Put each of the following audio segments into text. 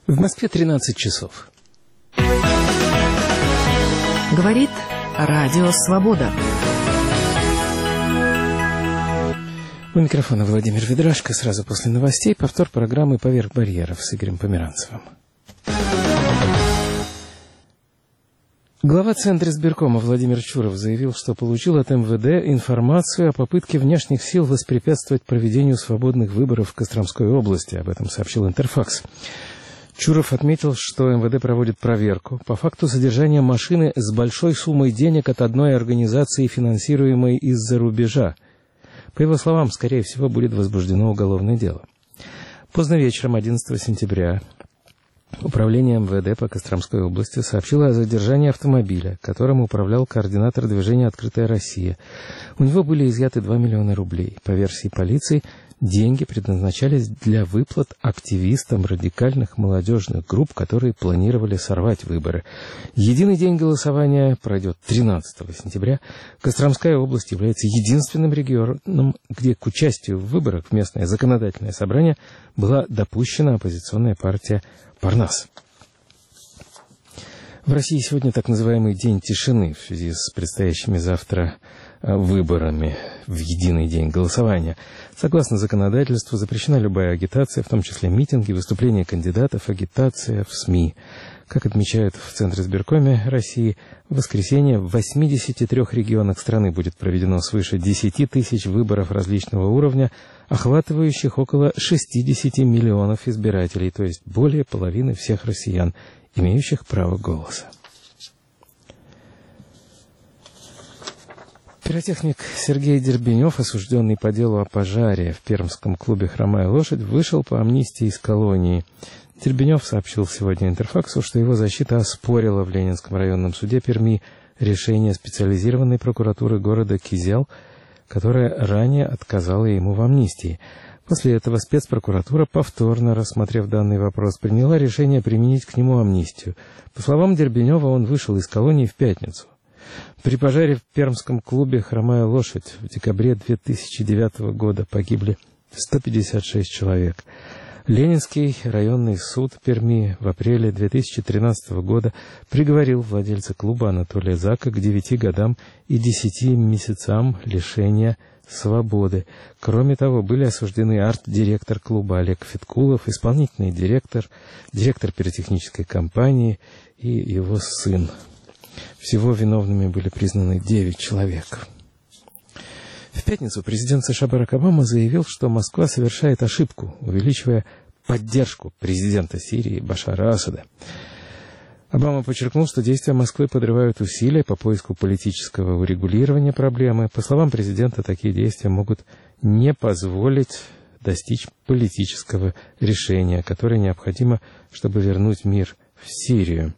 В Москве 13 часов. Говорит Радио Свобода. У микрофона Владимир Ведрашко. Сразу после новостей повтор программы «Поверх барьеров» с Игорем Померанцевым. Глава Центра избиркома Владимир Чуров заявил, что получил от МВД информацию о попытке внешних сил воспрепятствовать проведению свободных выборов в Костромской области. Об этом сообщил Интерфакс. Чуров отметил, что МВД проводит проверку по факту содержания машины с большой суммой денег от одной организации, финансируемой из-за рубежа. По его словам, скорее всего, будет возбуждено уголовное дело. Поздно вечером 11 сентября Управление МВД по Костромской области сообщило о задержании автомобиля, которым управлял координатор движения «Открытая Россия». У него были изъяты 2 миллиона рублей. По версии полиции, деньги предназначались для выплат активистам радикальных молодежных групп, которые планировали сорвать выборы. Единый день голосования пройдет 13 сентября. Костромская область является единственным регионом, где к участию в выборах в местное законодательное собрание была допущена оппозиционная партия «Парнас». В России сегодня так называемый день тишины в связи с предстоящими завтра выборами в единый день голосования. Согласно законодательству, запрещена любая агитация, в том числе митинги, выступления кандидатов, агитация в СМИ. Как отмечают в Центре избиркоме России, в воскресенье в 83 регионах страны будет проведено свыше 10 тысяч выборов различного уровня, охватывающих около 60 миллионов избирателей, то есть более половины всех россиян, имеющих право голоса. Пиротехник Сергей Дербенев, осужденный по делу о пожаре в пермском клубе «Хромая лошадь», вышел по амнистии из колонии. Дербенев сообщил сегодня Интерфаксу, что его защита оспорила в Ленинском районном суде Перми решение специализированной прокуратуры города Кизял, которая ранее отказала ему в амнистии. После этого спецпрокуратура, повторно рассмотрев данный вопрос, приняла решение применить к нему амнистию. По словам Дербенева, он вышел из колонии в пятницу. При пожаре в пермском клубе «Хромая лошадь» в декабре 2009 года погибли 156 человек. Ленинский районный суд Перми в апреле 2013 года приговорил владельца клуба Анатолия Зака к 9 годам и 10 месяцам лишения свободы. Кроме того, были осуждены арт-директор клуба Олег Фиткулов, исполнительный директор пиротехнической компании и его сын. Всего виновными были признаны 9 человек. В пятницу президент США Барак Обама заявил, что Москва совершает ошибку, увеличивая поддержку президента Сирии Башара Асада. Обама подчеркнул, что действия Москвы подрывают усилия по поиску политического урегулирования проблемы. По словам президента, такие действия могут не позволить достичь политического решения, которое необходимо, чтобы вернуть мир в Сирию.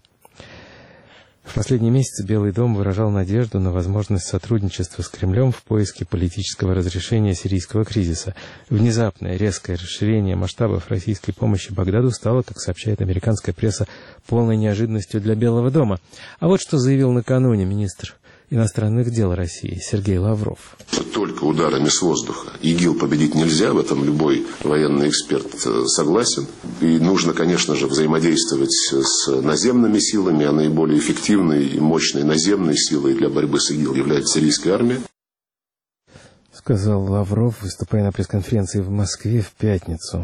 В последние месяцы Белый дом выражал надежду на возможность сотрудничества с Кремлем в поиске политического разрешения сирийского кризиса. Внезапное резкое расширение масштабов российской помощи Багдаду стало, как сообщает американская пресса, полной неожиданностью для Белого дома. А вот что заявил накануне министр иностранных дел России Сергей Лавров. Только ударами с воздуха ИГИЛ победить нельзя, в этом любой военный эксперт согласен. И нужно, конечно же, взаимодействовать с наземными силами, а наиболее эффективной и мощной наземной силой для борьбы с ИГИЛ является сирийская армия. Сказал Лавров, выступая на пресс-конференции в Москве в пятницу.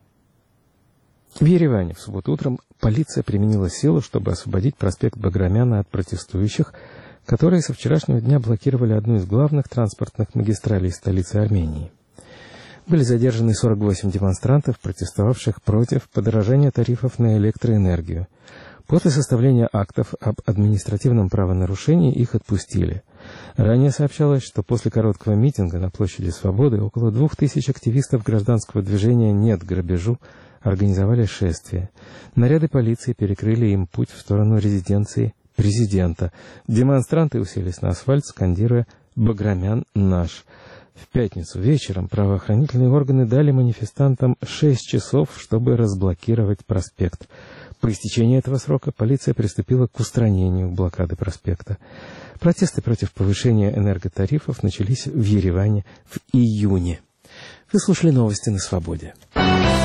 В Ереване в субботу утром полиция применила силу, чтобы освободить проспект Баграмяна от протестующих, которые со вчерашнего дня блокировали одну из главных транспортных магистралей столицы Армении. Были задержаны 48 демонстрантов, протестовавших против подорожания тарифов на электроэнергию. После составления актов об административном правонарушении их отпустили. Ранее сообщалось, что после короткого митинга на площади Свободы около 2000 активистов гражданского движения «Нет грабежу» организовали шествие. Наряды полиции перекрыли им путь в сторону резиденции президента. Демонстранты уселись на асфальт, скандируя «Баграмян наш». В пятницу вечером правоохранительные органы дали манифестантам 6 часов, чтобы разблокировать проспект. По истечении этого срока полиция приступила к устранению блокады проспекта. Протесты против повышения энерготарифов начались в Ереване в июне. Вы слушали новости на Свободе.